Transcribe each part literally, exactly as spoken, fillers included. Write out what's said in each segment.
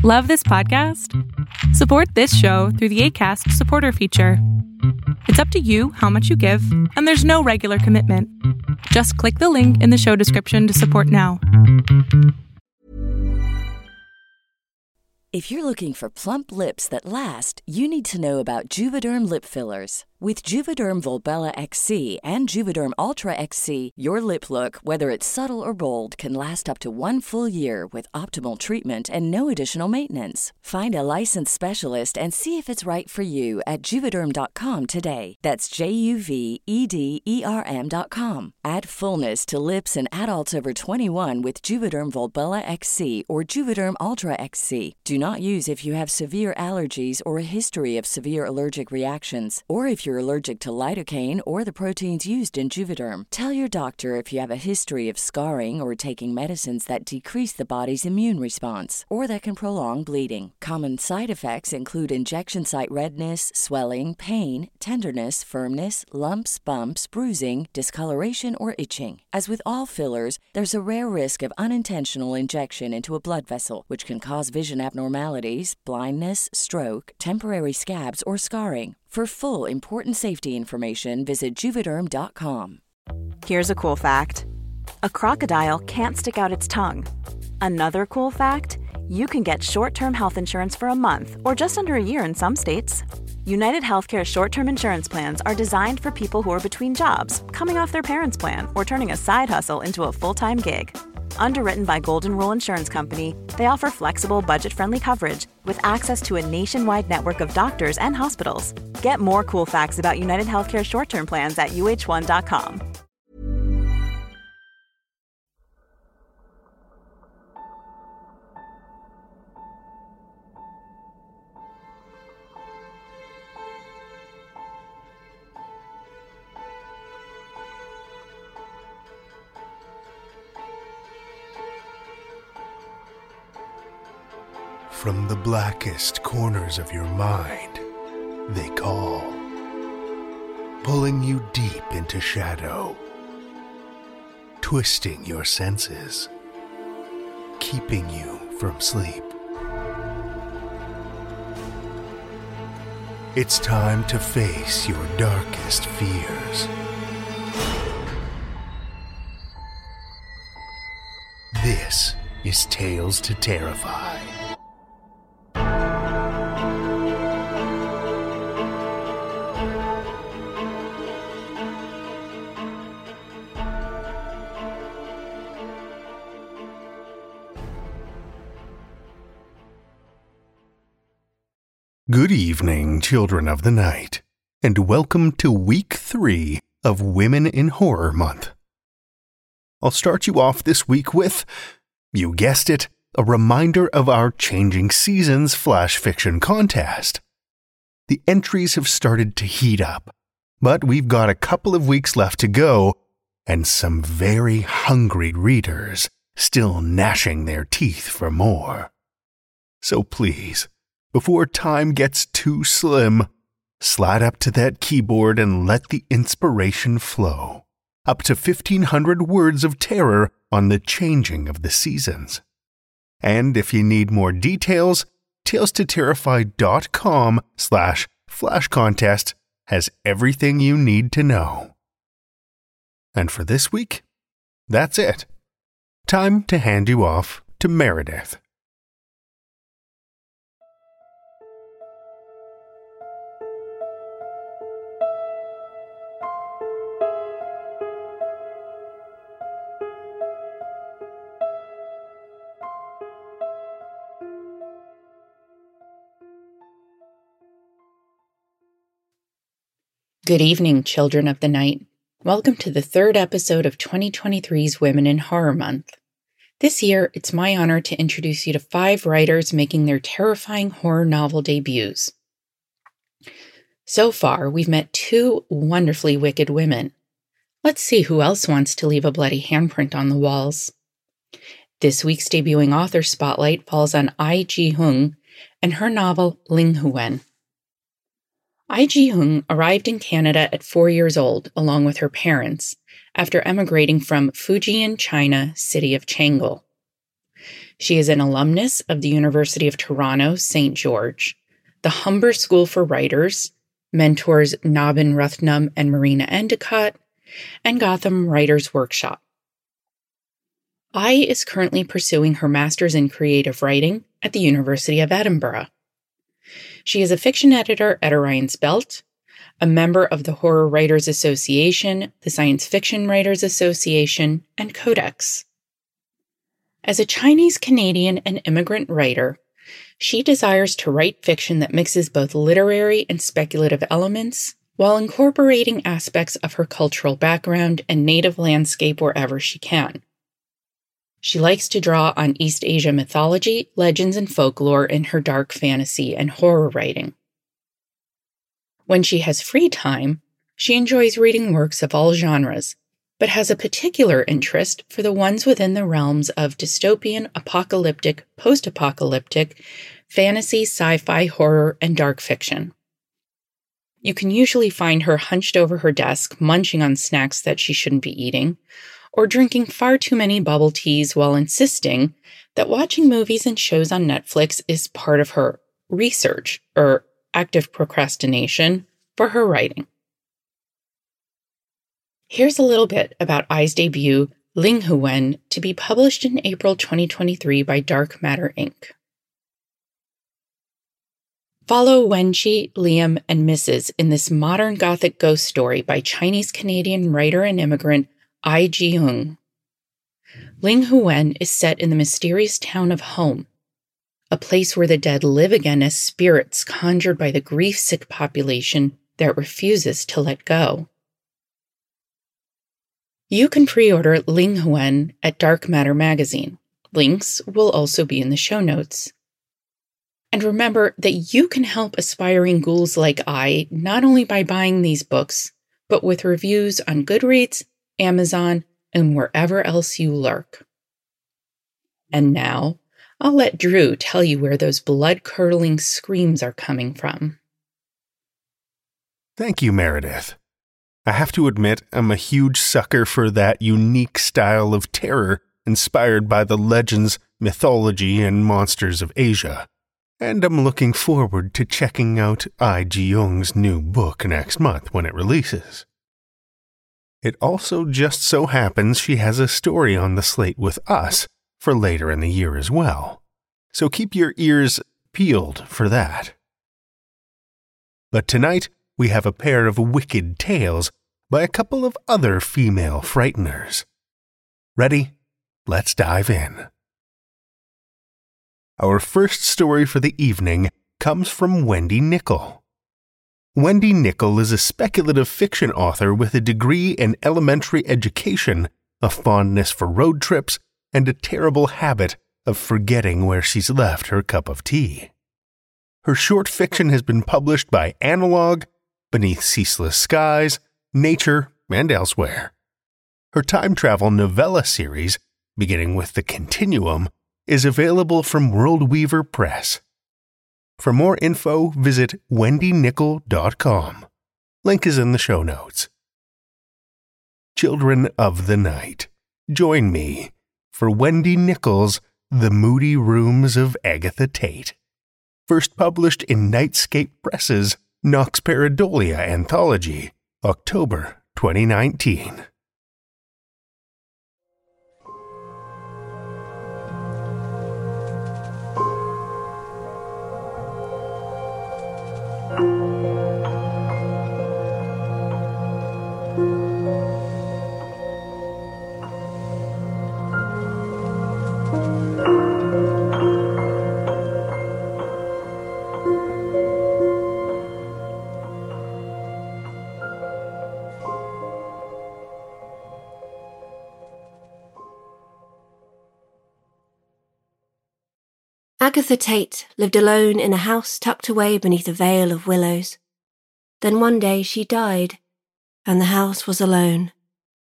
Love this podcast? Support this show through the Acast supporter feature. It's up to you how much you give, and there's no regular commitment. Just click the link in the show description to support now. If you're looking for plump lips that last, you need to know about Juvederm lip fillers. With Juvederm Volbella X C and Juvederm Ultra X C, your lip look, whether it's subtle or bold, can last up to one full year with optimal treatment and no additional maintenance. Find a licensed specialist and see if it's right for you at Juvederm dot com today. That's J U V E D E R M dot com. Add fullness to lips in adults over twenty-one with Juvederm Volbella X C or Juvederm Ultra X C. Do not use if you have severe allergies or a history of severe allergic reactions, or if you're allergic to lidocaine or the proteins used in Juvederm. Tell your doctor if you have a history of scarring or taking medicines that decrease the body's immune response or that can prolong bleeding. Common side effects include injection site redness, swelling, pain, tenderness, firmness, lumps, bumps, bruising, discoloration, or itching. As with all fillers, there's a rare risk of unintentional injection into a blood vessel, which can cause vision abnormalities, blindness, stroke, temporary scabs, or scarring. For full, important safety information, visit Juvederm dot com. Here's a cool fact. A crocodile can't stick out its tongue. Another cool fact, you can get short-term health insurance for a month or just under a year in some states. United Healthcare short-term insurance plans are designed for people who are between jobs, coming off their parents' plan, or turning a side hustle into a full-time gig. Underwritten by Golden Rule Insurance Company, they offer flexible, budget-friendly coverage with access to a nationwide network of doctors and hospitals. Get more cool facts about United Healthcare short-term plans at U H one dot com. From the blackest corners of your mind, they call, pulling you deep into shadow, twisting your senses, keeping you from sleep. It's time to face your darkest fears. This is Tales to Terrify. Good evening, children of the night, and welcome to week three of Women in Horror Month. I'll start you off this week with, you guessed it, a reminder of our Changing Seasons Flash Fiction Contest. The entries have started to heat up, but we've got a couple of weeks left to go, and some very hungry readers still gnashing their teeth for more. So please, before time gets too slim, slide up to that keyboard and let the inspiration flow. Up to fifteen hundred words of terror on the changing of the seasons. And if you need more details, tales to terrify dot com slash flash contest has everything you need to know. And for this week, that's it. Time to hand you off to Meredith. Good evening, children of the night. Welcome to the third episode of twenty twenty-three's Women in Horror Month. This year, it's my honor to introduce you to five writers making their terrifying horror novel debuts. So far, we've met two wonderfully wicked women. Let's see who else wants to leave a bloody handprint on the walls. This week's debuting author spotlight falls on Ai Ji-hung and her novel Ling Huen. Ai Ji-hung arrived in Canada at four years old, along with her parents, after emigrating from Fujian, China, city of Chang'an. She is an alumnus of the University of Toronto, Saint George, the Humber School for Writers, mentors Nabin Ruthnam and Marina Endicott, and Gotham Writers Workshop. Ai is currently pursuing her master's in creative writing at the University of Edinburgh. She is a fiction editor at Orion's Belt, a member of the Horror Writers Association, the Science Fiction Writers Association, and Codex. As a Chinese-Canadian and immigrant writer, she desires to write fiction that mixes both literary and speculative elements while incorporating aspects of her cultural background and native landscape wherever she can. She likes to draw on East Asia mythology, legends, and folklore in her dark fantasy and horror writing. When she has free time, she enjoys reading works of all genres, but has a particular interest for the ones within the realms of dystopian, apocalyptic, post-apocalyptic, fantasy, sci-fi, horror, and dark fiction. You can usually find her hunched over her desk, munching on snacks that she shouldn't be eating, or drinking far too many bubble teas while insisting that watching movies and shows on Netflix is part of her research, or active procrastination, for her writing. Here's a little bit about Ai's debut, Ling Hu Wen, to be published in April twenty twenty-three by Dark Matter Incorporated. Follow Wenqi, Liam, and Missus in this modern Gothic ghost story by Chinese-Canadian writer and immigrant Ai Ji-hung. Ling Hu Wen is set in the mysterious town of Home, a place where the dead live again as spirits conjured by the grief-sick population that refuses to let go. You can pre-order Ling Hu Wen at Dark Matter Magazine. Links will also be in the show notes. And remember that you can help aspiring ghouls like I not only by buying these books, but with reviews on Goodreads, Amazon, and wherever else you lurk. And now, I'll let Drew tell you where those blood-curdling screams are coming from. Thank you, Meredith. I have to admit, I'm a huge sucker for that unique style of terror inspired by the legends, mythology, and monsters of Asia. And I'm looking forward to checking out Ai Ji-hung's new book next month when it releases. It also just so happens she has a story on the slate with us for later in the year as well. So keep your ears peeled for that. But tonight, we have a pair of wicked tales by a couple of other female frighteners. Ready? Let's dive in. Our first story for the evening comes from Wendy Nickel. Wendy Nickel is a speculative fiction author with a degree in elementary education, a fondness for road trips, and a terrible habit of forgetting where she's left her cup of tea. Her short fiction has been published by Analog, Beneath Ceaseless Skies, Nature, and elsewhere. Her time travel novella series, beginning with The Continuum, is available from Worldweaver Press. For more info, visit wendy nickel dot com. Link is in the show notes. Children of the Night, join me for Wendy Nickel's The Moody Rooms of Agatha Tate. First published in Nightscape Press's Nox Paradolia Anthology, October twenty nineteen. Agatha Tate lived alone in a house tucked away beneath a veil of willows. Then one day she died, and the house was alone.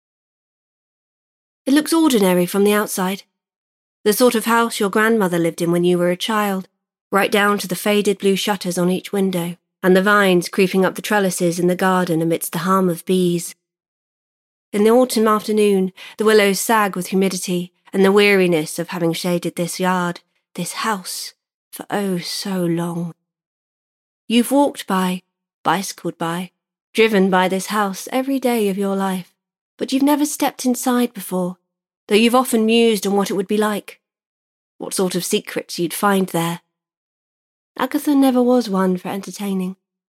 It looks ordinary from the outside, the sort of house your grandmother lived in when you were a child, right down to the faded blue shutters on each window, and the vines creeping up the trellises in the garden amidst the hum of bees. In the autumn afternoon, the willows sag with humidity, and the weariness of having shaded this yard, this house, for oh so long. You've walked by, bicycled by, driven by this house every day of your life, but you've never stepped inside before, though you've often mused on what it would be like, what sort of secrets you'd find there. Agatha never was one for entertaining.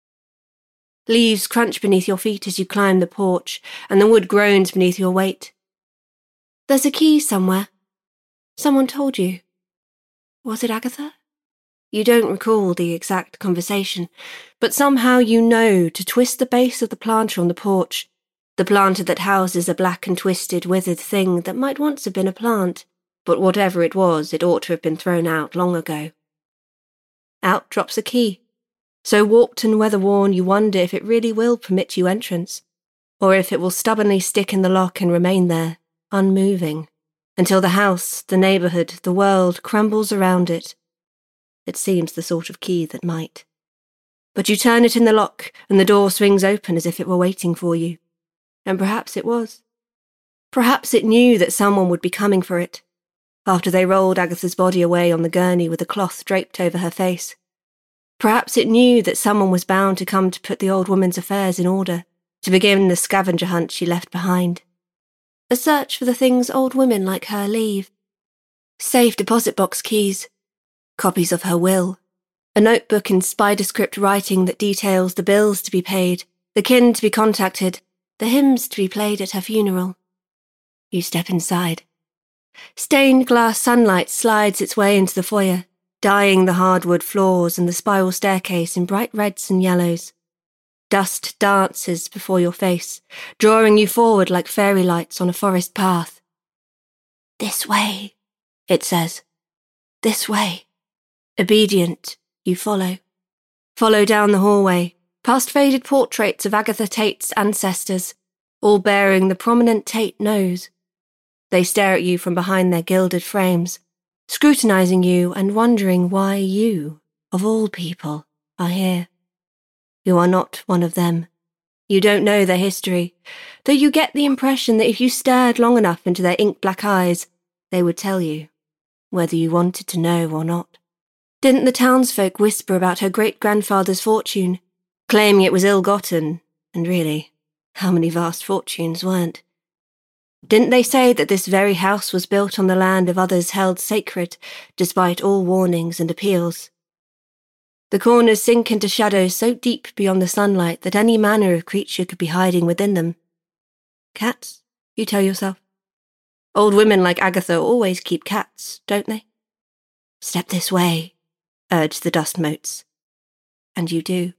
Leaves crunch beneath your feet as you climb the porch, and the wood groans beneath your weight. There's a key somewhere. Someone told you. Was it Agatha? You don't recall the exact conversation, but somehow you know to twist the base of the planter on the porch, the planter that houses a black and twisted, withered thing that might once have been a plant, but whatever it was, it ought to have been thrown out long ago. Out drops a key. So warped and weather-worn you wonder if it really will permit you entrance, or if it will stubbornly stick in the lock and remain there, unmoving, until the house, the neighbourhood, the world crumbles around it. It seems the sort of key that might. But you turn it in the lock, and the door swings open as if it were waiting for you. And perhaps it was. Perhaps it knew that someone would be coming for it, after they rolled Agatha's body away on the gurney with a cloth draped over her face. Perhaps it knew that someone was bound to come to put the old woman's affairs in order, to begin the scavenger hunt she left behind. A search for the things old women like her leave. Safe deposit box keys, copies of her will, a notebook in spider script writing that details the bills to be paid, the kin to be contacted, the hymns to be played at her funeral. You step inside. Stained glass sunlight slides its way into the foyer, dyeing the hardwood floors and the spiral staircase in bright reds and yellows. Dust dances before your face, drawing you forward like fairy lights on a forest path. This way, it says. This way. Obedient, you follow. Follow down the hallway, past faded portraits of Agatha Tate's ancestors, all bearing the prominent Tate nose. They stare at you from behind their gilded frames, scrutinizing you and wondering why you, of all people, are here. You are not one of them. You don't know their history, though you get the impression that if you stared long enough into their ink-black eyes, they would tell you, whether you wanted to know or not. Didn't the townsfolk whisper about her great-grandfather's fortune, claiming it was ill-gotten, and really, how many vast fortunes weren't? Didn't they say that this very house was built on the land of others held sacred, despite all warnings and appeals? The corners sink into shadows so deep beyond the sunlight that any manner of creature could be hiding within them. Cats, you tell yourself. Old women like Agatha always keep cats, don't they? Step this way, urge the dust motes. And you do.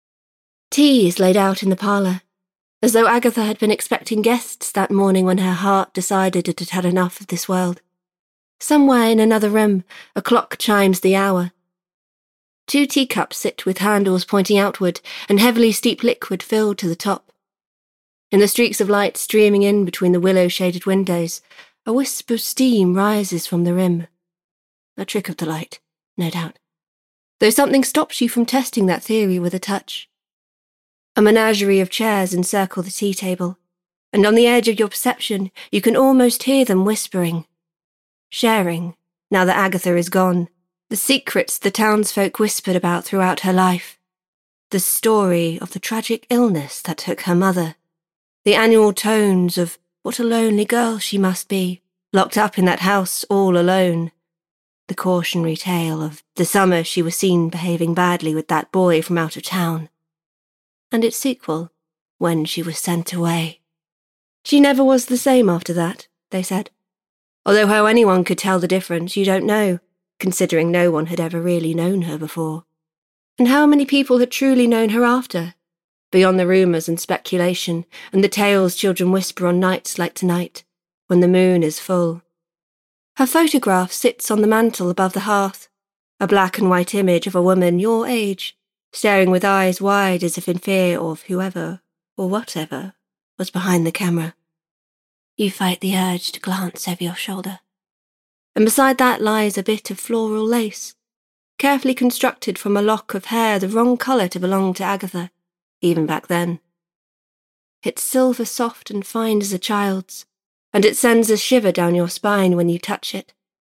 Tea is laid out in the parlour, as though Agatha had been expecting guests that morning when her heart decided it had had enough of this world. Somewhere in another room, a clock chimes the hour. Two teacups sit with handles pointing outward and heavily steeped liquid filled to the top. In the streaks of light streaming in between the willow-shaded windows, a wisp of steam rises from the rim. A trick of the light, no doubt, though something stops you from testing that theory with a touch. A menagerie of chairs encircle the tea table, and on the edge of your perception you can almost hear them whispering, sharing, now that Agatha is gone, the secrets the townsfolk whispered about throughout her life, the story of the tragic illness that took her mother, the annual tones of what a lonely girl she must be, locked up in that house all alone, the cautionary tale of the summer she was seen behaving badly with that boy from out of town, and its sequel, when she was sent away. She never was the same after that, they said. Although how anyone could tell the difference, you don't know, considering no one had ever really known her before. And how many people had truly known her after, beyond the rumours and speculation, and the tales children whisper on nights like tonight, when the moon is full. Her photograph sits on the mantel above the hearth, a black and white image of a woman your age, staring with eyes wide as if in fear of whoever, or whatever, was behind the camera. You fight the urge to glance over your shoulder. And beside that lies a bit of floral lace, carefully constructed from a lock of hair the wrong colour to belong to Agatha, even back then. It's silver soft and fine as a child's, and it sends a shiver down your spine when you touch it.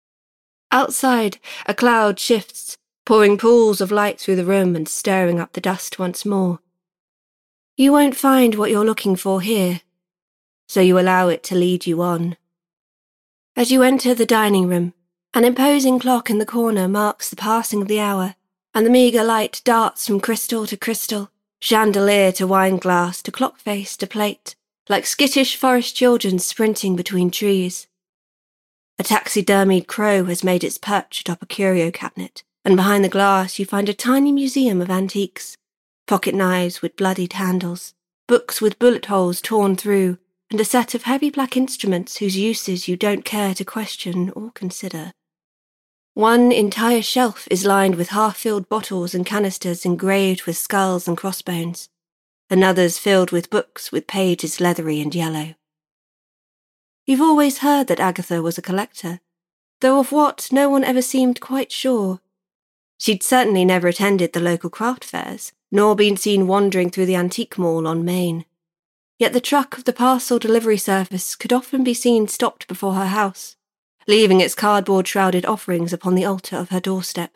Outside, a cloud shifts, pouring pools of light through the room and stirring up the dust once more. You won't find what you're looking for here, so you allow it to lead you on. As you enter the dining room, an imposing clock in the corner marks the passing of the hour, and the meagre light darts from crystal to crystal, chandelier to wineglass to clock face to plate, like skittish forest children sprinting between trees. A taxidermied crow has made its perch atop a curio cabinet, and behind the glass you find a tiny museum of antiques, pocket knives with bloodied handles, books with bullet holes torn through, and a set of heavy black instruments whose uses you don't care to question or consider. One entire shelf is lined with half-filled bottles and canisters engraved with skulls and crossbones, another's filled with books with pages leathery and yellow. You've always heard that Agatha was a collector, though of what no one ever seemed quite sure. She'd certainly never attended the local craft fairs, nor been seen wandering through the antique mall on Main. Yet the truck of the parcel delivery service could often be seen stopped before her house, leaving its cardboard-shrouded offerings upon the altar of her doorstep.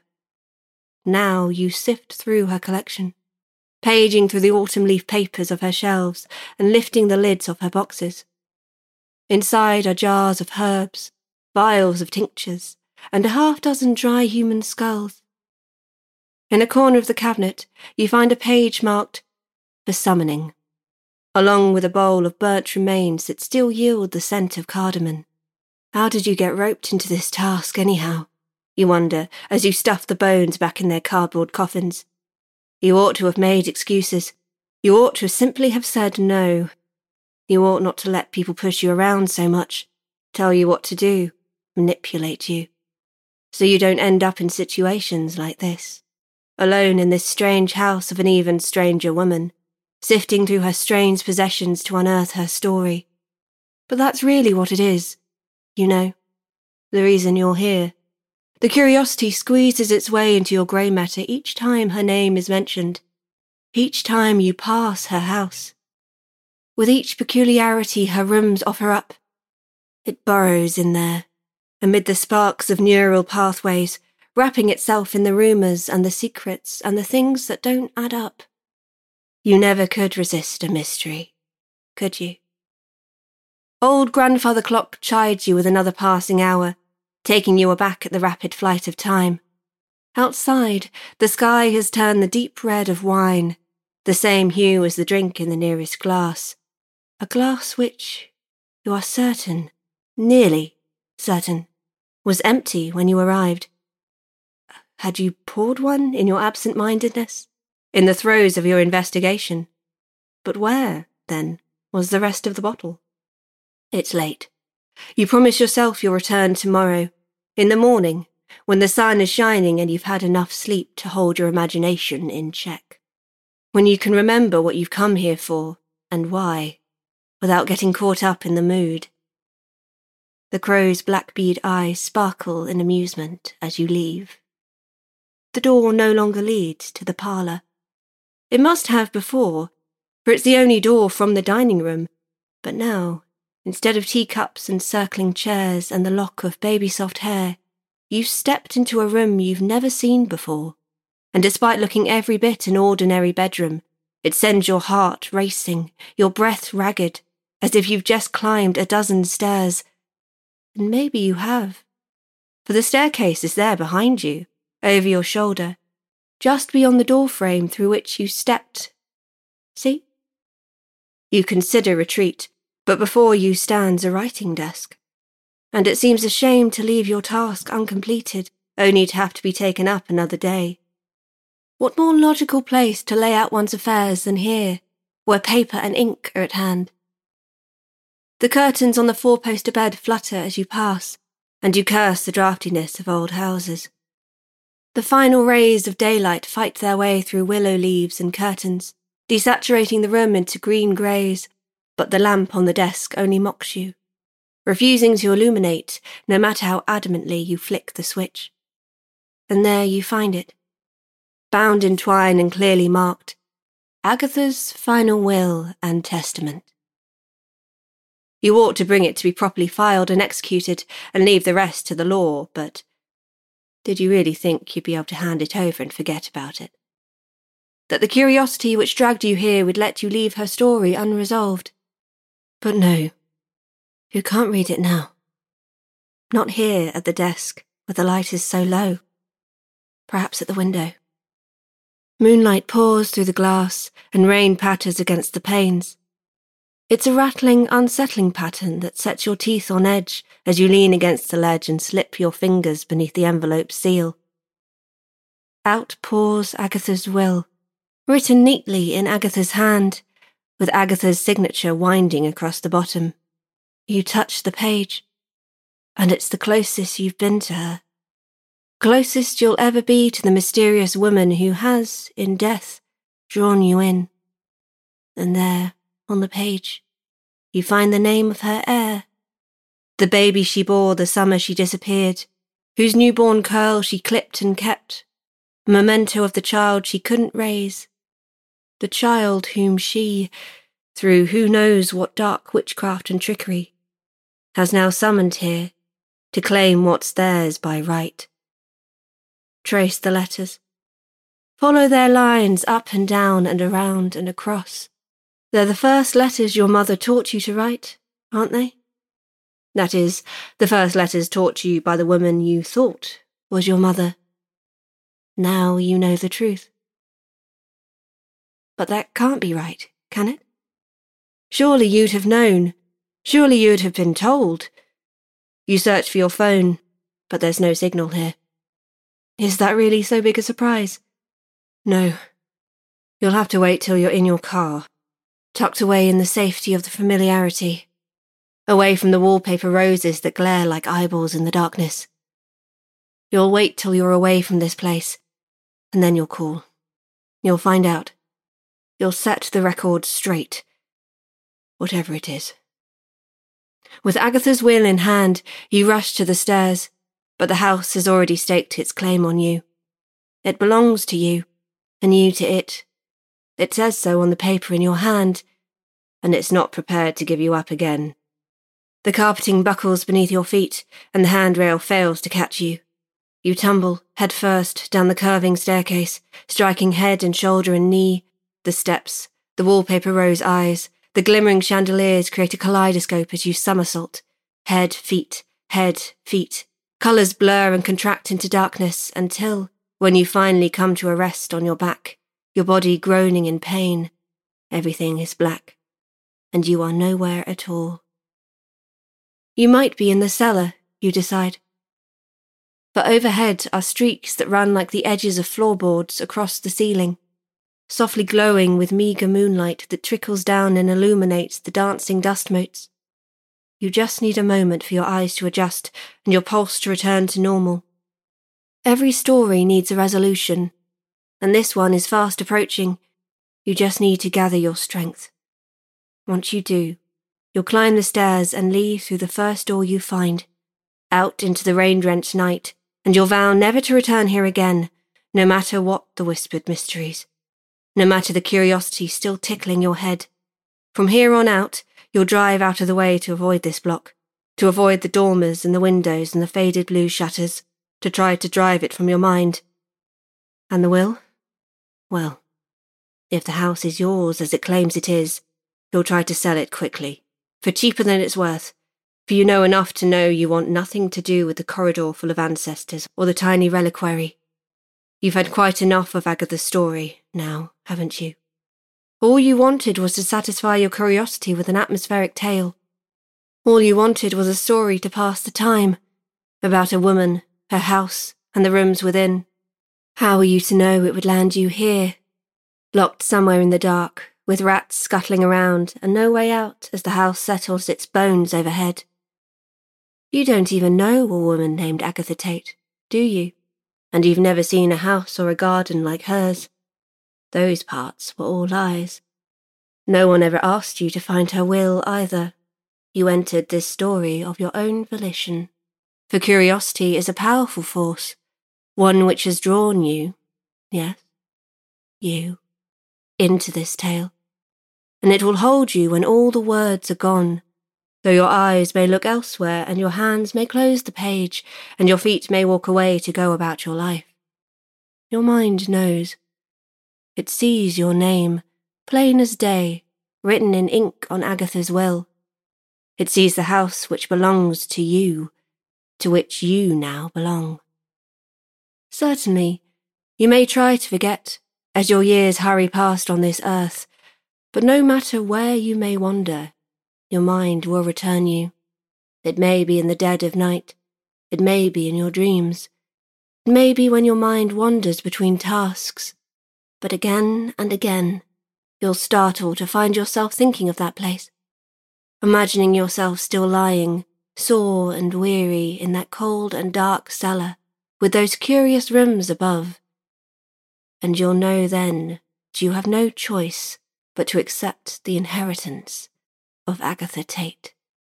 Now you sift through her collection, paging through the autumn leaf papers of her shelves and lifting the lids of her boxes. Inside are jars of herbs, vials of tinctures, and a half-dozen dry human skulls. In a corner of the cabinet, you find a page marked, "For Summoning," along with a bowl of burnt remains that still yield the scent of cardamom. How did you get roped into this task, anyhow? You wonder, as you stuff the bones back in their cardboard coffins. You ought to have made excuses. You ought to simply have said no. You ought not to let people push you around so much, tell you what to do, manipulate you, so you don't end up in situations like this, alone in this strange house of an even stranger woman, sifting through her strange possessions to unearth her story. But that's really what it is, you know, the reason you're here. The curiosity squeezes its way into your grey matter each time her name is mentioned, each time you pass her house. With each peculiarity her rooms offer up, it burrows in there, amid the sparks of neural pathways, wrapping itself in the rumours and the secrets and the things that don't add up. You never could resist a mystery, could you? Old grandfather clock chides you with another passing hour, taking you aback at the rapid flight of time. Outside, the sky has turned the deep red of wine, the same hue as the drink in the nearest glass. A glass which, you are certain, nearly certain, was empty when you arrived. Had you poured one in your absent-mindedness, in the throes of your investigation? But where, then, was the rest of the bottle? It's late. You promise yourself you'll return tomorrow, in the morning, when the sun is shining and you've had enough sleep to hold your imagination in check. When you can remember what you've come here for, and why, without getting caught up in the mood. The crow's black bead eyes sparkle in amusement as you leave. The door no longer leads to the parlour. It must have before, for it's the only door from the dining room, but now, instead of teacups and circling chairs and the lock of baby-soft hair, you've stepped into a room you've never seen before, and despite looking every bit an ordinary bedroom, it sends your heart racing, your breath ragged, as if you've just climbed a dozen stairs. And maybe you have, for the staircase is there behind you, over your shoulder, just beyond the doorframe through which you stepped. See? You consider retreat, but before you stands a writing desk, and it seems a shame to leave your task uncompleted, only to have to be taken up another day. What more logical place to lay out one's affairs than here, where paper and ink are at hand? The curtains on the four-poster bed flutter as you pass, and you curse the draughtiness of old houses. The final rays of daylight fight their way through willow leaves and curtains, desaturating the room into green greys, but the lamp on the desk only mocks you, refusing to illuminate no matter how adamantly you flick the switch. And there you find it, bound in twine and clearly marked, Agatha's final will and testament. You ought to bring it to be properly filed and executed and leave the rest to the law, but did you really think you'd be able to hand it over and forget about it? That the curiosity which dragged you here would let you leave her story unresolved? But no, you can't read it now. Not here at the desk, where the light is so low. Perhaps at the window. Moonlight pours through the glass and rain patters against the panes. It's a rattling, unsettling pattern that sets your teeth on edge as you lean against the ledge and slip your fingers beneath the envelope's seal. Out pours Agatha's will, written neatly in Agatha's hand, with Agatha's signature winding across the bottom. You touch the page, and it's the closest you've been to her. Closest you'll ever be to the mysterious woman who has, in death, drawn you in. And there, on the page, you find the name of her heir, the baby she bore the summer she disappeared, whose newborn curl she clipped and kept, a memento of the child she couldn't raise, the child whom she, through who knows what dark witchcraft and trickery, has now summoned here to claim what's theirs by right. Trace the letters. Follow their lines up and down and around and across. They're the first letters your mother taught you to write, aren't they? That is, the first letters taught you by the woman you thought was your mother. Now you know the truth. But that can't be right, can it? Surely you'd have known. Surely you'd have been told. You search for your phone, but there's no signal here. Is that really so big a surprise? No. You'll have to wait till you're in your car, tucked away in the safety of the familiarity, away from the wallpaper roses that glare like eyeballs in the darkness. You'll wait till you're away from this place, and then you'll call. You'll find out. You'll set the record straight, whatever it is. With Agatha's will in hand, you rush to the stairs, but the house has already staked its claim on you. It belongs to you, and you to it. It says so on the paper in your hand, and it's not prepared to give you up again. The carpeting buckles beneath your feet, and the handrail fails to catch you. You tumble, head first, down the curving staircase, striking head and shoulder and knee. The steps, the wallpaper rose eyes, the glimmering chandeliers create a kaleidoscope as you somersault. Head, feet, head, feet. Colours blur and contract into darkness until, when you finally come to a rest on your back, your body groaning in pain, everything is black, and you are nowhere at all. You might be in the cellar, you decide. For overhead are streaks that run like the edges of floorboards across the ceiling, softly glowing with meagre moonlight that trickles down and illuminates the dancing dust motes. You just need a moment for your eyes to adjust and your pulse to return to normal. Every story needs a resolution, and this one is fast approaching. You just need to gather your strength. Once you do, you'll climb the stairs and leave through the first door you find, out into the rain-drenched night, and you'll vow never to return here again, no matter what the whispered mysteries, no matter the curiosity still tickling your head. From here on out, you'll drive out of the way to avoid this block, to avoid the dormers and the windows and the faded blue shutters, to try to drive it from your mind. And the will? Well, if the house is yours as it claims it is, you'll try to sell it quickly, for cheaper than it's worth, for you know enough to know you want nothing to do with the corridor full of ancestors or the tiny reliquary. You've had quite enough of Agatha's story now, haven't you? All you wanted was to satisfy your curiosity with an atmospheric tale. All you wanted was a story to pass the time, about a woman, her house, and the rooms within. How were you to know it would land you here, locked somewhere in the dark, with rats scuttling around and no way out as the house settles its bones overhead? You don't even know a woman named Agatha Tate, do you? And you've never seen a house or a garden like hers. Those parts were all lies. No one ever asked you to find her will either. You entered this story of your own volition. For curiosity is a powerful force, one which has drawn you, yes, you, into this tale. And it will hold you when all the words are gone, Though your eyes may look elsewhere, and your hands may close the page, and your feet may walk away to go about your life, your mind knows. It sees your name, plain as day, written in ink on Agatha's will. It sees the house which belongs to you, to which you now belong. Certainly, you may try to forget, as your years hurry past on this earth, but no matter where you may wander, your mind will return you. It may be in the dead of night, it may be in your dreams, it may be when your mind wanders between tasks, but again and again you'll startle to find yourself thinking of that place, imagining yourself still lying, sore and weary, in that cold and dark cellar, with those curious rooms above. And you'll know then that you have no choice but to accept the inheritance of Agatha Tate.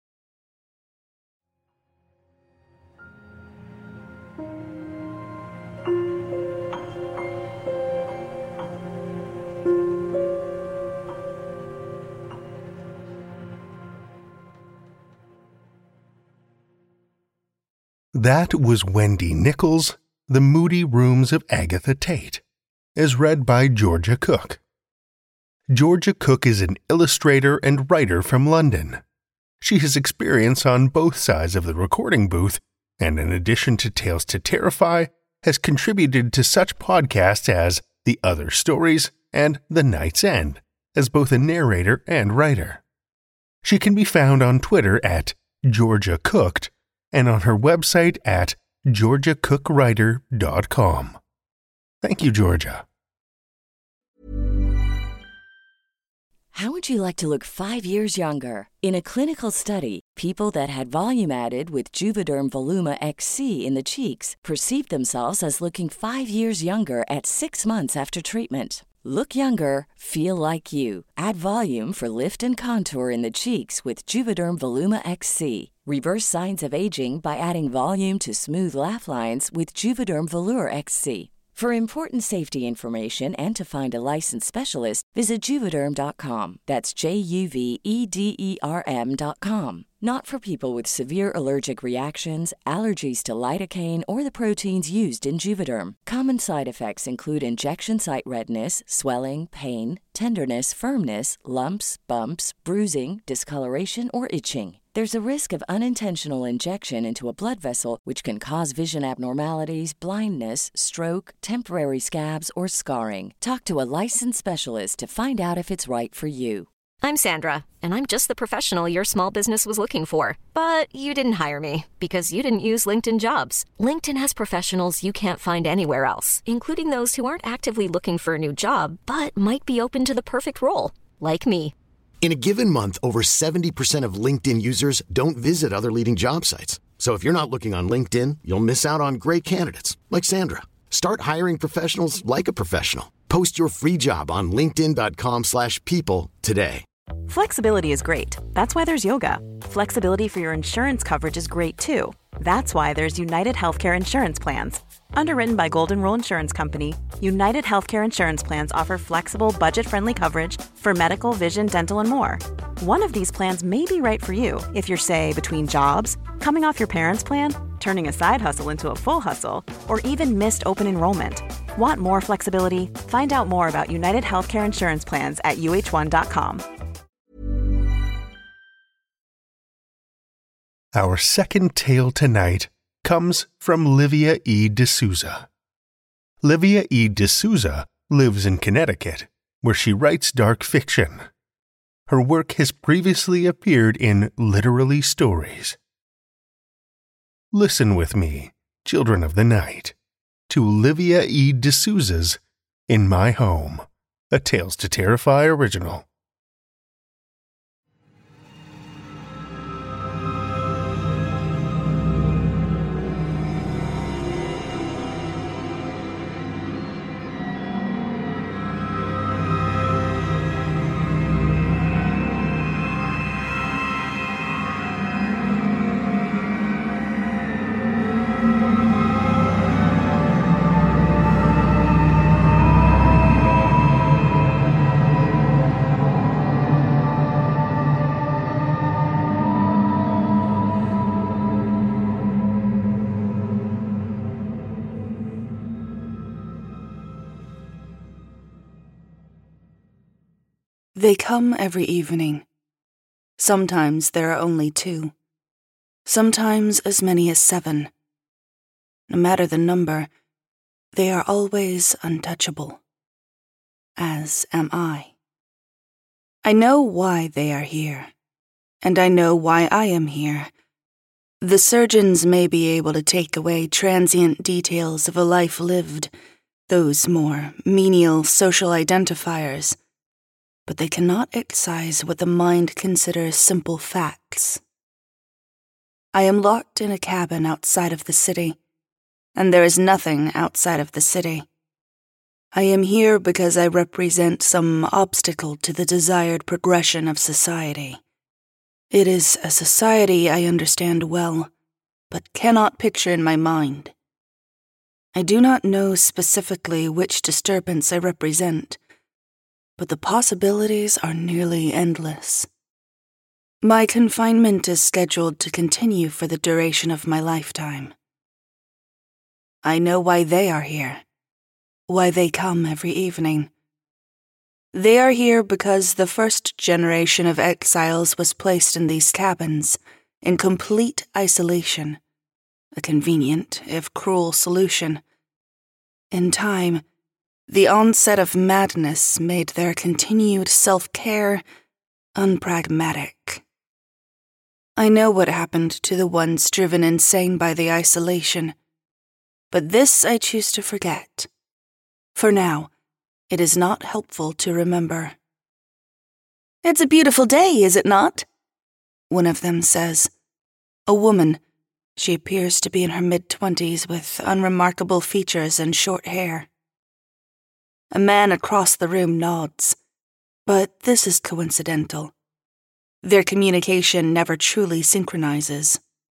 That was Wendy Nichols' The Moody Rooms of Agatha Tate, as read by Georgia Cook. Georgia Cook is an illustrator and writer from London. She has experience on both sides of the recording booth, and in addition to Tales to Terrify, has contributed to such podcasts as The Other Stories and The Night's End, as both a narrator and writer. She can be found on Twitter at Georgia Cooked and on her website at georgia cook writer dot com. Thank you, Georgia. How would you like to look five years younger? In a clinical study, people that had volume added with Juvederm Voluma X C in the cheeks perceived themselves as looking five years younger at six months after treatment. Look younger, feel like you. Add volume for lift and contour in the cheeks with Juvederm Voluma X C. Reverse signs of aging by adding volume to smooth laugh lines with Juvederm Volure X C. For important safety information and to find a licensed specialist, visit Juvederm dot com. That's J U V E D E R M dot com. Not for people with severe allergic reactions, allergies to lidocaine, or the proteins used in Juvederm. Common side effects include injection site redness, swelling, pain, tenderness, firmness, lumps, bumps, bruising, discoloration, or itching. There's a risk of unintentional injection into a blood vessel, which can cause vision abnormalities, blindness, stroke, temporary scabs, or scarring. Talk to a licensed specialist to find out if it's right for you. I'm Sandra, and I'm just the professional your small business was looking for. But you didn't hire me because you didn't use LinkedIn Jobs. LinkedIn has professionals you can't find anywhere else, including those who aren't actively looking for a new job, but might be open to the perfect role, like me. In a given month, over seventy percent of LinkedIn users don't visit other leading job sites. So if you're not looking on LinkedIn, you'll miss out on great candidates like Sandra. Start hiring professionals like a professional. Post your free job on linkedin dot com slash people today. Flexibility is great. That's why there's yoga. Flexibility for your insurance coverage is great too. That's why there's United Healthcare Insurance Plans. Underwritten by Golden Rule Insurance Company, United Healthcare Insurance Plans offer flexible, budget-friendly coverage for medical, vision, dental, and more. One of these plans may be right for you if you're, say, between jobs, coming off your parents' plan, turning a side hustle into a full hustle, or even missed open enrollment. Want more flexibility? Find out more about United Healthcare Insurance Plans at U H one dot com. Our second tale tonight comes from Livia E. D'Souza. Livia E. D'Souza lives in Connecticut, where she writes dark fiction. Her work has previously appeared in Literally Stories. Listen with me, children of the night, to Livia E. D'Souza's In My Home, a Tales to Terrify original. They come every evening. Sometimes there are only two. Sometimes as many as seven. No matter the number, they are always untouchable. As am I. I know why they are here, and I know why I am here. The surgeons may be able to take away transient details of a life lived, those more menial social identifiers, but they cannot excise what the mind considers simple facts. I am locked in a cabin outside of the city, and there is nothing outside of the city. I am here because I represent some obstacle to the desired progression of society. It is a society I understand well, but cannot picture in my mind. I do not know specifically which disturbance I represent, but the possibilities are nearly endless. My confinement is scheduled to continue for the duration of my lifetime. I know why they are here, why they come every evening. They are here because the first generation of exiles was placed in these cabins, in complete isolation, a convenient, if cruel, solution. In time, the onset of madness made their continued self-care unpragmatic. I know what happened to the ones driven insane by the isolation, but this I choose to forget. For now, it is not helpful to remember. "It's a beautiful day, is it not?" one of them says. A woman. She appears to be in her mid-twenties with unremarkable features and short hair. A man across the room nods, but this is coincidental. Their communication never truly synchronizes.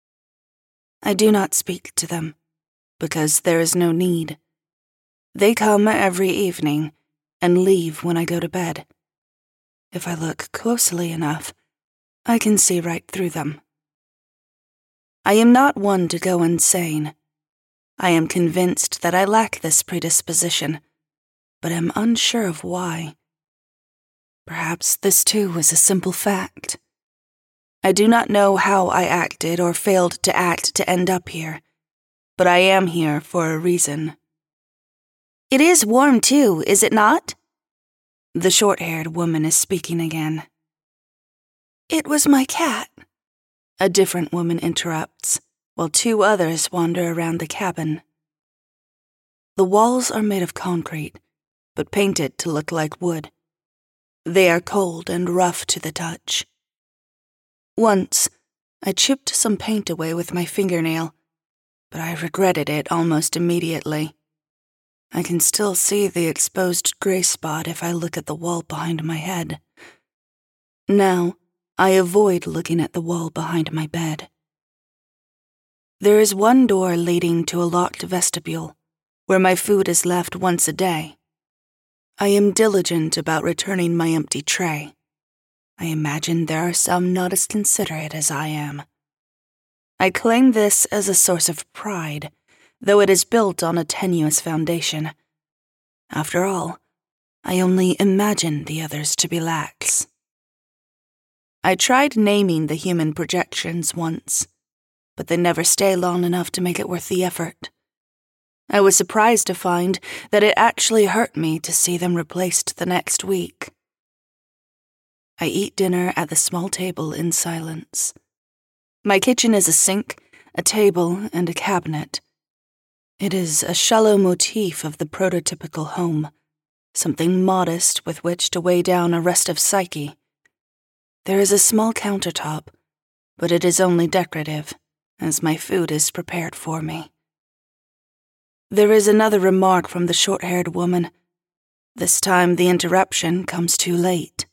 I do not speak to them, because there is no need. They come every evening and leave when I go to bed. If I look closely enough, I can see right through them. I am not one to go insane. I am convinced that I lack this predisposition, but am unsure of why. Perhaps this too was a simple fact. I do not know how I acted or failed to act to end up here, but I am here for a reason. "It is warm too, is it not?" The short-haired woman is speaking again. "It was my cat," a different woman interrupts, while two others wander around the cabin. The walls are made of concrete, but painted to look like wood. They are cold and rough to the touch. Once, I chipped some paint away with my fingernail, but I regretted it almost immediately. I can still see the exposed gray spot if I look at the wall behind my head. Now, I avoid looking at the wall behind my bed. There is one door leading to a locked vestibule, where my food is left once a day. I am diligent about returning my empty tray. I imagine there are some not as considerate as I am. I claim this as a source of pride, though it is built on a tenuous foundation. After all, I only imagine the others to be lax. I tried naming the human projections once, but they never stay long enough to make it worth the effort. I was surprised to find that it actually hurt me to see them replaced the next week. I eat dinner at the small table in silence. My kitchen is a sink, a table, and a cabinet. It is a shallow motif of the prototypical home, something modest with which to weigh down a restive psyche. There is a small countertop, but it is only decorative, as my food is prepared for me. There is another remark from the short-haired woman. This time the interruption comes too late.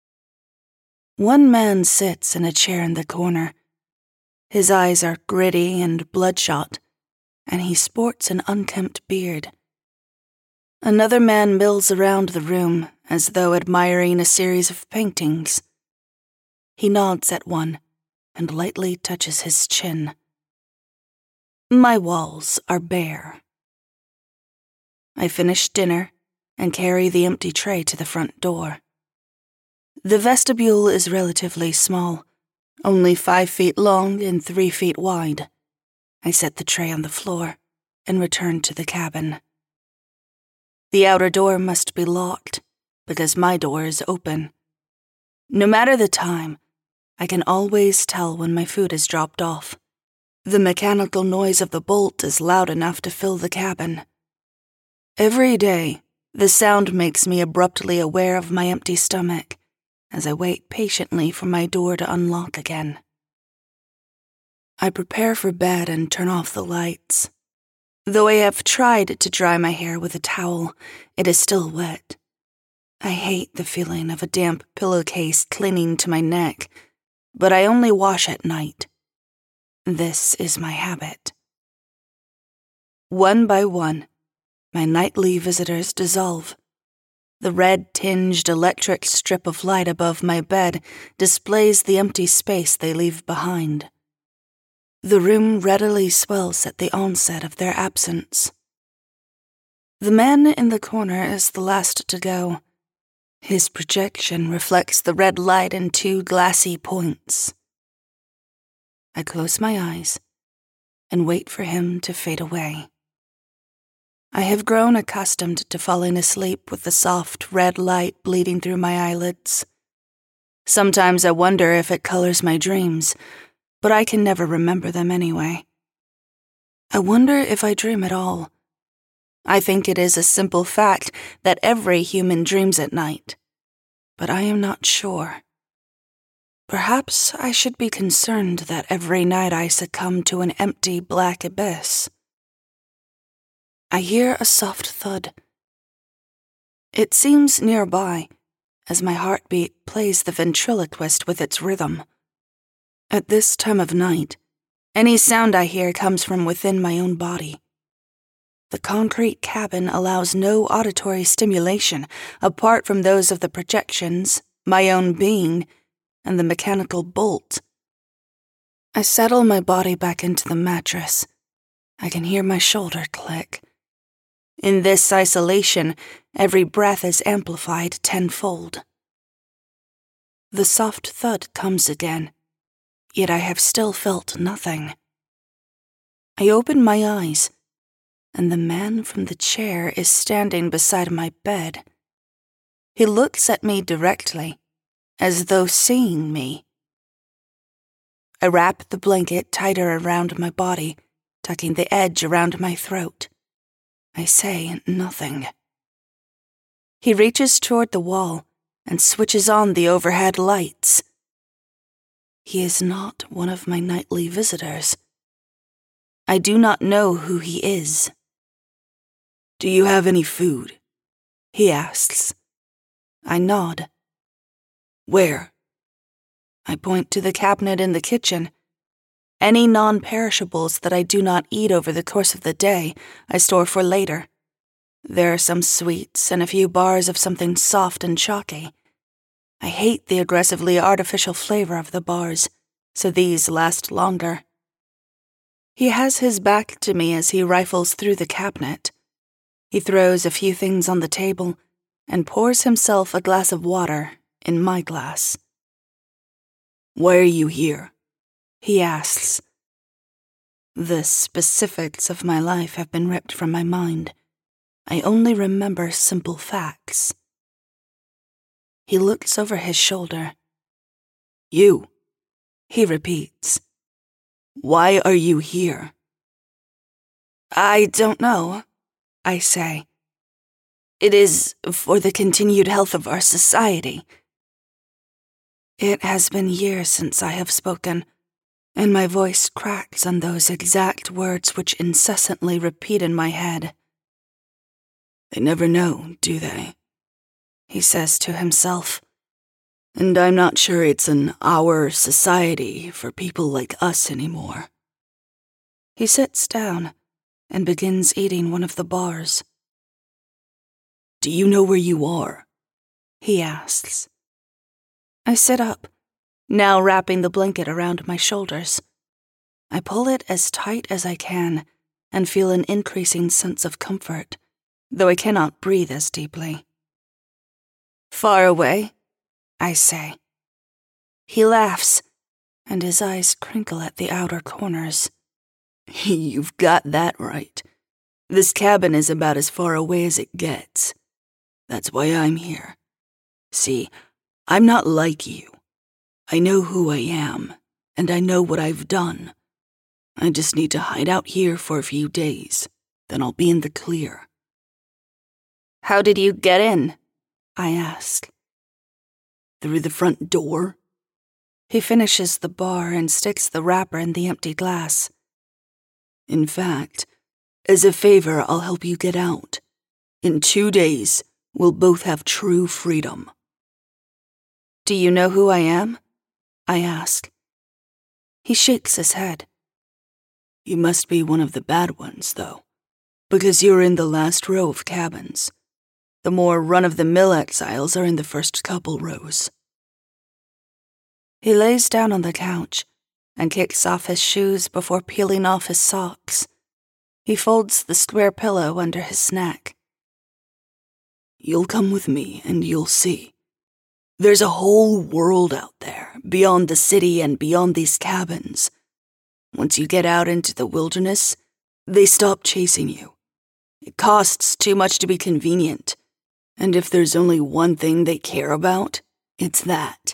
One man sits in a chair in the corner. His eyes are gritty and bloodshot, and he sports an unkempt beard. Another man mills around the room as though admiring a series of paintings. He nods at one and lightly touches his chin. My walls are bare. I finish dinner and carry the empty tray to the front door. The vestibule is relatively small, only five feet long and three feet wide. I set the tray on the floor and return to the cabin. The outer door must be locked, because my door is open. No matter the time, I can always tell when my food is dropped off. The mechanical noise of the bolt is loud enough to fill the cabin. Every day, the sound makes me abruptly aware of my empty stomach as I wait patiently for my door to unlock again. I prepare for bed and turn off the lights. Though I have tried to dry my hair with a towel, it is still wet. I hate the feeling of a damp pillowcase clinging to my neck, but I only wash at night. This is my habit. One by one, my nightly visitors dissolve. The red-tinged electric strip of light above my bed displays the empty space they leave behind. The room readily swells at the onset of their absence. The man in the corner is the last to go. His projection reflects the red light in two glassy points. I close my eyes and wait for him to fade away. I have grown accustomed to falling asleep with the soft red light bleeding through my eyelids. Sometimes I wonder if it colors my dreams, but I can never remember them anyway. I wonder if I dream at all. I think it is a simple fact that every human dreams at night, but I am not sure. Perhaps I should be concerned that every night I succumb to an empty black abyss. I hear a soft thud. It seems nearby, as my heartbeat plays the ventriloquist with its rhythm. At this time of night, any sound I hear comes from within my own body. The concrete cabin allows no auditory stimulation apart from those of the projections, my own being, and the mechanical bolt. I settle my body back into the mattress. I can hear my shoulder click. In this isolation, every breath is amplified tenfold. The soft thud comes again, yet I have still felt nothing. I open my eyes, and the man from the chair is standing beside my bed. He looks at me directly, as though seeing me. I wrap the blanket tighter around my body, tucking the edge around my throat. I say nothing. He reaches toward the wall and switches on the overhead lights. He is not one of my nightly visitors. I do not know who he is. "Do you have any food?" he asks. I nod. "Where?" I point to the cabinet in the kitchen. Any non-perishables that I do not eat over the course of the day, I store for later. There are some sweets and a few bars of something soft and chalky. I hate the aggressively artificial flavor of the bars, so these last longer. He has his back to me as he rifles through the cabinet. He throws a few things on the table and pours himself a glass of water in my glass. "Why are you here?" he asks. The specifics of my life have been ripped from my mind. I only remember simple facts. He looks over his shoulder. "You," he repeats. "Why are you here?" "I don't know," I say. "It is for the continued health of our society." It has been years since I have spoken, and my voice cracks on those exact words which incessantly repeat in my head. "They never know, do they?" he says to himself. "And I'm not sure it's an our society for people like us anymore." He sits down and begins eating one of the bars. "Do you know where you are?" he asks. I sit up, now wrapping the blanket around my shoulders. I pull it as tight as I can and feel an increasing sense of comfort, though I cannot breathe as deeply. "Far away?" I say. He laughs, and his eyes crinkle at the outer corners. You've got that right. This cabin is about as far away as it gets. That's why I'm here. See, I'm not like you. I know who I am, and I know what I've done. I just need to hide out here for a few days, then I'll be in the clear. How did you get in? I ask. Through the front door? He finishes the bar and sticks the wrapper in the empty glass. In fact, as a favor, I'll help you get out. In two days, we'll both have true freedom. Do you know who I am? I ask. He shakes his head. You must be one of the bad ones, though, because you're in the last row of cabins. The more run-of-the-mill exiles are in the first couple rows. He lays down on the couch and kicks off his shoes before peeling off his socks. He folds the square pillow under his neck. You'll come with me and you'll see. There's a whole world out there, beyond the city and beyond these cabins. Once you get out into the wilderness, they stop chasing you. It costs too much to be convenient, and if there's only one thing they care about, it's that.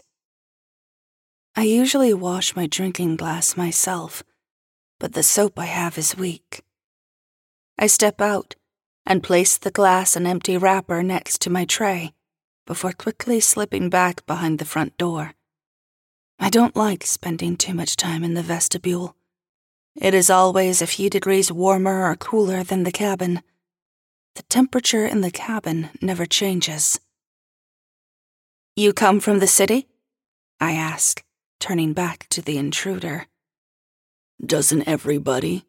I usually wash my drinking glass myself, but the soap I have is weak. I step out and place the glass and empty wrapper next to my tray before quickly slipping back behind the front door. I don't like spending too much time in the vestibule. It is always a few degrees warmer or cooler than the cabin. The temperature in the cabin never changes. You come from the city? I ask, turning back to the intruder. Doesn't everybody?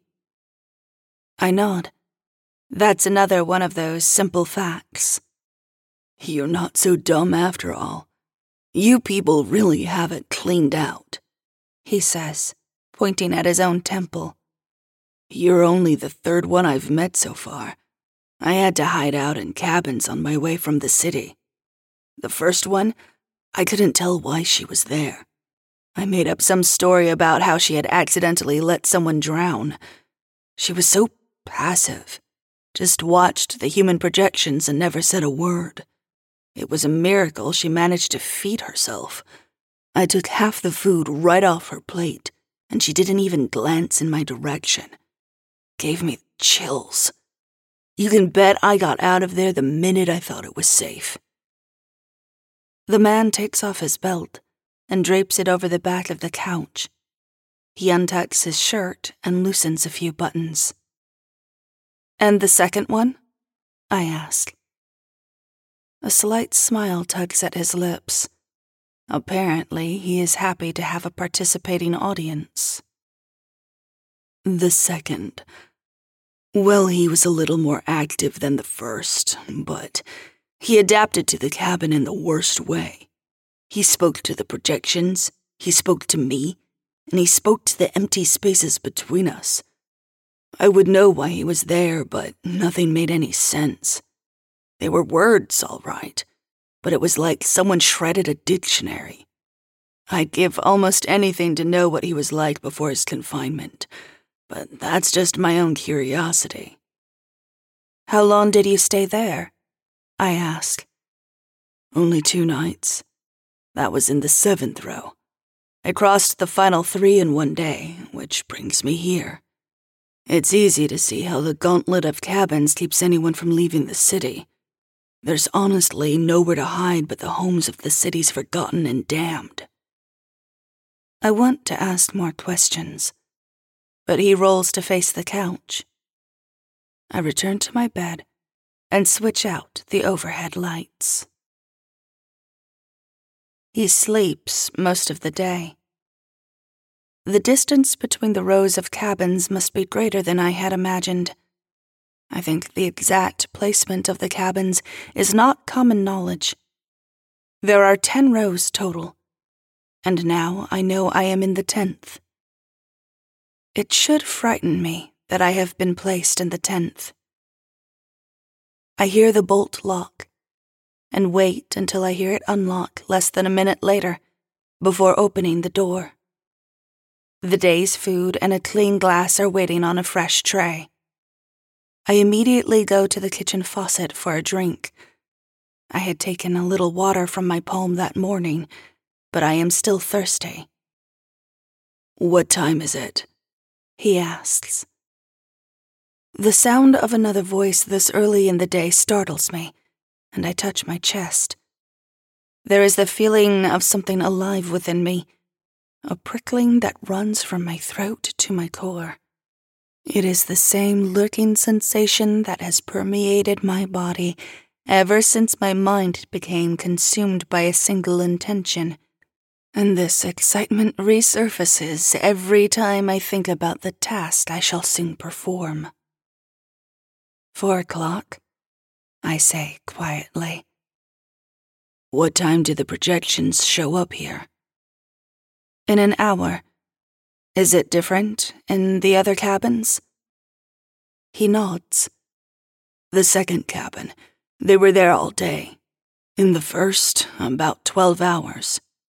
I nod. That's another one of those simple facts. You're not so dumb after all. You people really have it cleaned out, he says, pointing at his own temple. You're only the third one I've met so far. I had to hide out in cabins on my way from the city. The first one, I couldn't tell why she was there. I made up some story about how she had accidentally let someone drown. She was so passive, just watched the human projections and never said a word. It was a miracle she managed to feed herself. I took half the food right off her plate, and she didn't even glance in my direction. Gave me chills. You can bet I got out of there the minute I thought it was safe. The man takes off his belt and drapes it over the back of the couch. He untucks his shirt and loosens a few buttons. And the second one? I ask. A slight smile tugs at his lips. Apparently, he is happy to have a participating audience. The second. Well, he was a little more active than the first, but he adapted to the cabin in the worst way. He spoke to the projections, he spoke to me, and he spoke to the empty spaces between us. I would know why he was there, but nothing made any sense. They were words, all right, but it was like someone shredded a dictionary. I'd give almost anything to know what he was like before his confinement, but that's just my own curiosity. How long did you stay there? I ask. Only two nights. That was in the seventh row. I crossed the final three in one day, which brings me here. It's easy to see how the gauntlet of cabins keeps anyone from leaving the city. There's honestly nowhere to hide but the homes of the city's forgotten and damned. I want to ask more questions, but he rolls to face the couch. I return to my bed and switch out the overhead lights. He sleeps most of the day. The distance between the rows of cabins must be greater than I had imagined. I think the exact placement of the cabins is not common knowledge. There are ten rows total, and now I know I am in the tenth. It should frighten me that I have been placed in the tenth. I hear the bolt lock, and wait until I hear it unlock less than a minute later before opening the door. The day's food and a clean glass are waiting on a fresh tray. I immediately go to the kitchen faucet for a drink. I had taken a little water from my palm that morning, but I am still thirsty. "What time is it?" he asks. The sound of another voice this early in the day startles me, and I touch my chest. There is the feeling of something alive within me, a prickling that runs from my throat to my core. It is the same lurking sensation that has permeated my body ever since my mind became consumed by a single intention, and this excitement resurfaces every time I think about the task I shall soon perform. Four o'clock, I say quietly. "What time do the projections show up here?" In an hour. Is it different in the other cabins? He nods. "The second cabin. They were there all day. In the first, about twelve hours.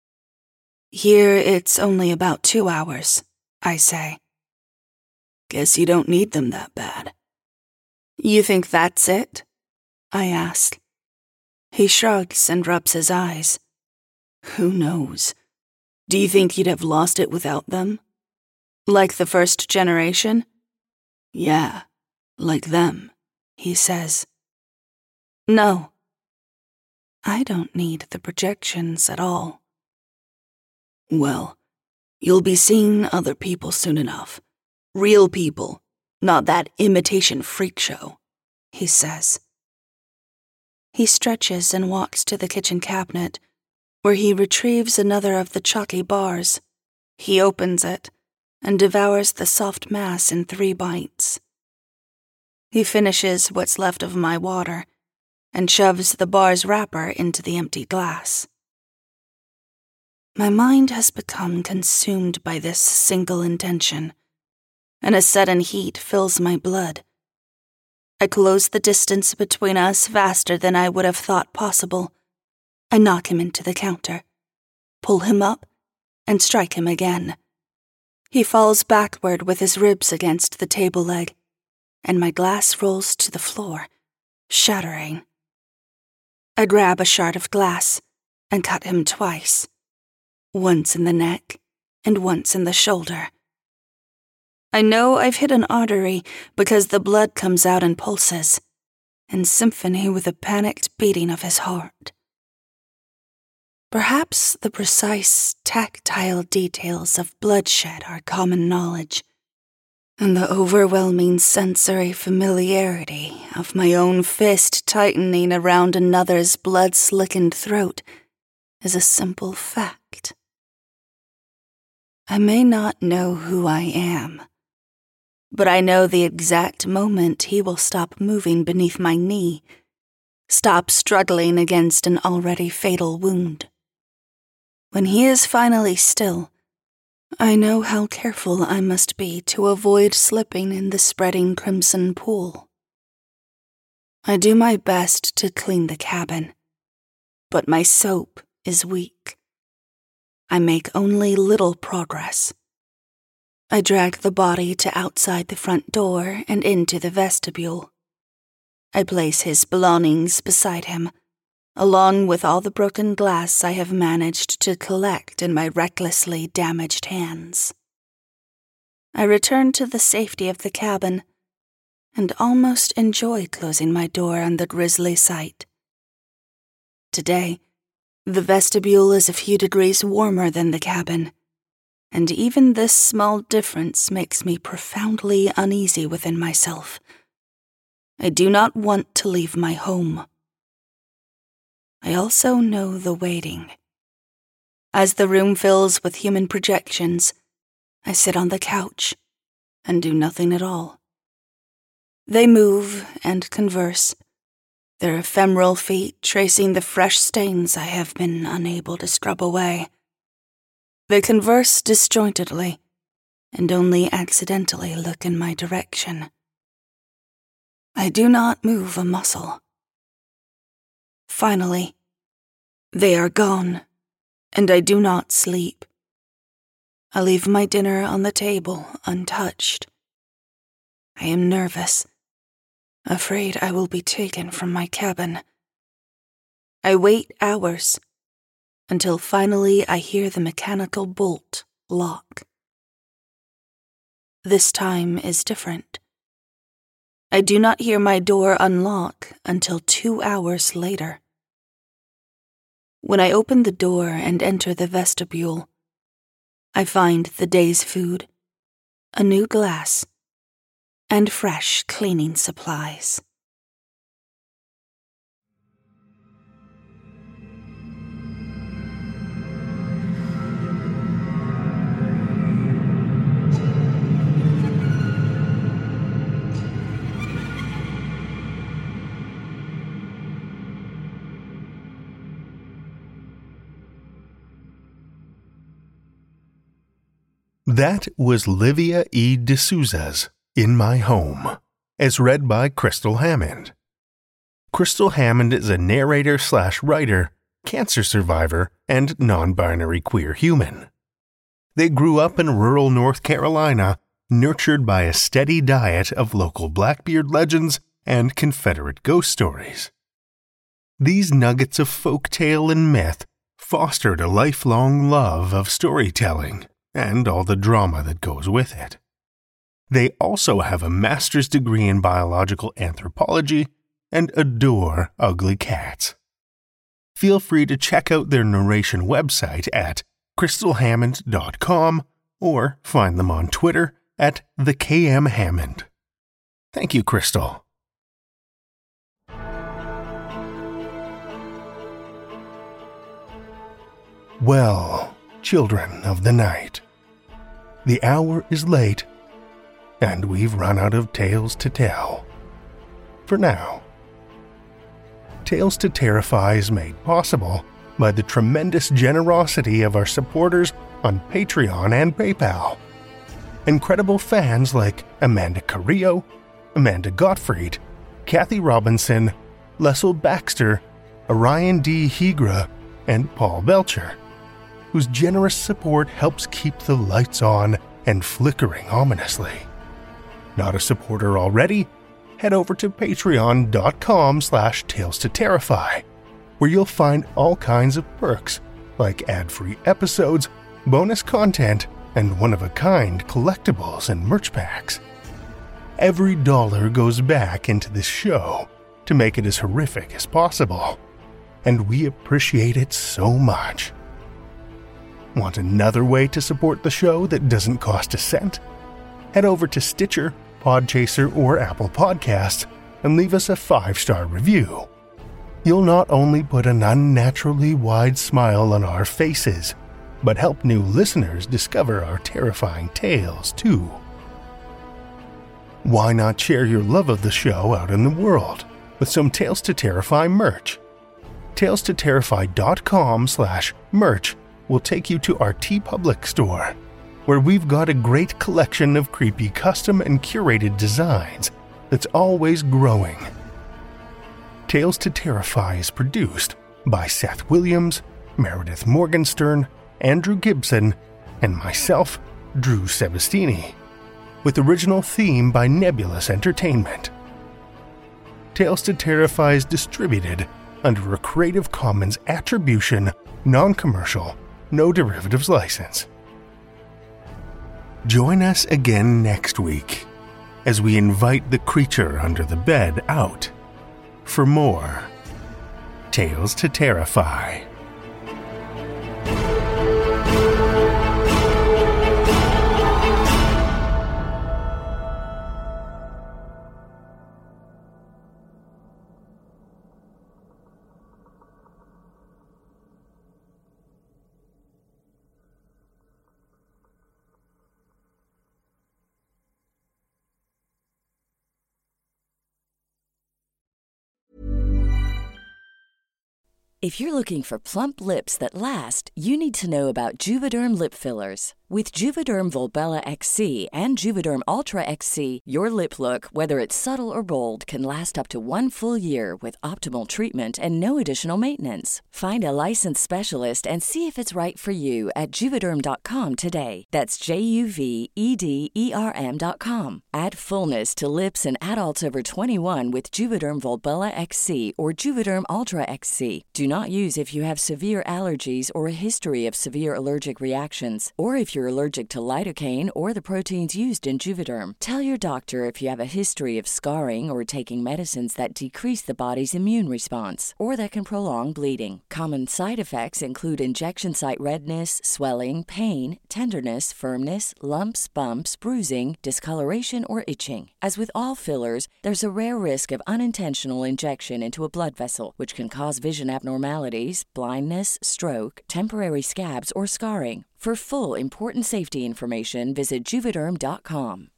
Here it's only about two hours, I say. Guess you don't need them that bad." You think that's it? I ask. He shrugs and rubs his eyes. "Who knows? Do you think you'd have lost it without them?" "Like the first generation?" "Yeah, like them," he says. "No. I don't need the projections at all." "Well, you'll be seeing other people soon enough. Real people, not that imitation freak show," he says. He stretches and walks to the kitchen cabinet, where he retrieves another of the chalky bars. He opens it and devours the soft mass in three bites. He finishes what's left of my water and shoves the bar's wrapper into the empty glass. My mind has become consumed by this single intention, and a sudden heat fills my blood. I close the distance between us faster than I would have thought possible. I knock him into the counter, pull him up, and strike him again. He falls backward with his ribs against the table leg, and my glass rolls to the floor, shattering. I grab a shard of glass and cut him twice, once in the neck and once in the shoulder. I know I've hit an artery because the blood comes out in pulses, in symphony with the panicked beating of his heart. Perhaps the precise, tactile details of bloodshed are common knowledge, and the overwhelming sensory familiarity of my own fist tightening around another's blood-slickened throat is a simple fact. I may not know who I am, but I know the exact moment he will stop moving beneath my knee, stop struggling against an already fatal wound. When he is finally still, I know how careful I must be to avoid slipping in the spreading crimson pool. I do my best to clean the cabin, but my soap is weak. I make only little progress. I drag the body to outside the front door and into the vestibule. I place his belongings beside him, along with all the broken glass I have managed to collect in my recklessly damaged hands. I return to the safety of the cabin and almost enjoy closing my door on the grisly sight. Today, the vestibule is a few degrees warmer than the cabin, and even this small difference makes me profoundly uneasy within myself. I do not want to leave my home. I also know the waiting. As the room fills with human projections, I sit on the couch and do nothing at all. They move and converse, their ephemeral feet tracing the fresh stains I have been unable to scrub away. They converse disjointedly and only accidentally look in my direction. I do not move a muscle. Finally, they are gone, and I do not sleep. I leave my dinner on the table untouched. I am nervous, afraid I will be taken from my cabin. I wait hours, until finally I hear the mechanical bolt lock. This time is different. I do not hear my door unlock until two hours later. When I open the door and enter the vestibule, I find the day's food, a new glass, and fresh cleaning supplies. That was Livia E. D'Souza's In My Home, as read by Crystal Hammond. Crystal Hammond is a narrator slash writer, cancer survivor, and non-binary queer human. They grew up in rural North Carolina, nurtured by a steady diet of local Blackbeard legends and Confederate ghost stories. These nuggets of folktale and myth fostered a lifelong love of storytelling and all the drama that goes with it. They also have a master's degree in biological anthropology and adore ugly cats. Feel free to check out their narration website at crystal hammond dot com or find them on Twitter at the K M Hammond. Thank you, Crystal. Well, children of the night, the hour is late, and we've run out of tales to tell. For now. Tales to Terrify is made possible by the tremendous generosity of our supporters on Patreon and PayPal. Incredible fans like Amanda Carrillo, Amanda Gottfried, Kathy Robinson, Leslie Baxter, Orion D. Hegra, and Paul Belcher, whose generous support helps keep the lights on and flickering ominously. Not a supporter already? Head over to patreon.com slash tales to terrify, where you'll find all kinds of perks like ad-free episodes, bonus content, and one-of-a-kind collectibles and merch packs. Every dollar goes back into this show to make it as horrific as possible, and we appreciate it so much. Want another way to support the show that doesn't cost a cent? Head over to Stitcher, Podchaser, or Apple Podcasts and leave us a five-star review. You'll not only put an unnaturally wide smile on our faces, but help new listeners discover our terrifying tales too. Why not share your love of the show out in the world with some Tales to Terrify merch? tales to terrify dot com slash merch will take you to our TeePublic store, where we've got a great collection of creepy custom and curated designs that's always growing. Tales to Terrify is produced by Seth Williams, Meredith Morgenstern, Andrew Gibson, and myself, Drew Sebastini, with original theme by Nebulous Entertainment. Tales to Terrify is distributed under a Creative Commons Attribution, Non-Commercial, No Derivatives license. Join us again next week as we invite the creature under the bed out for more Tales to Terrify. If you're looking for plump lips that last, you need to know about Juvederm lip fillers. With Juvederm Volbella X C and Juvederm Ultra X C, your lip look, whether it's subtle or bold, can last up to one full year with optimal treatment and no additional maintenance. Find a licensed specialist and see if it's right for you at Juvederm dot com today. That's J U V E D E R M dot com. Add fullness to lips in adults over twenty-one with Juvederm Volbella X C or Juvederm Ultra X C. Do not use if you have severe allergies or a history of severe allergic reactions, or if you're allergic to lidocaine or the proteins used in Juvederm. Tell your doctor if you have a history of scarring or taking medicines that decrease the body's immune response or that can prolong bleeding. Common side effects include injection site redness, swelling, pain, tenderness, firmness, lumps, bumps, bruising, discoloration, or itching. As with all fillers, there's a rare risk of unintentional injection into a blood vessel, which can cause vision abnormalities, blindness, stroke, temporary scabs, or scarring. For full, important safety information, visit Juvederm dot com.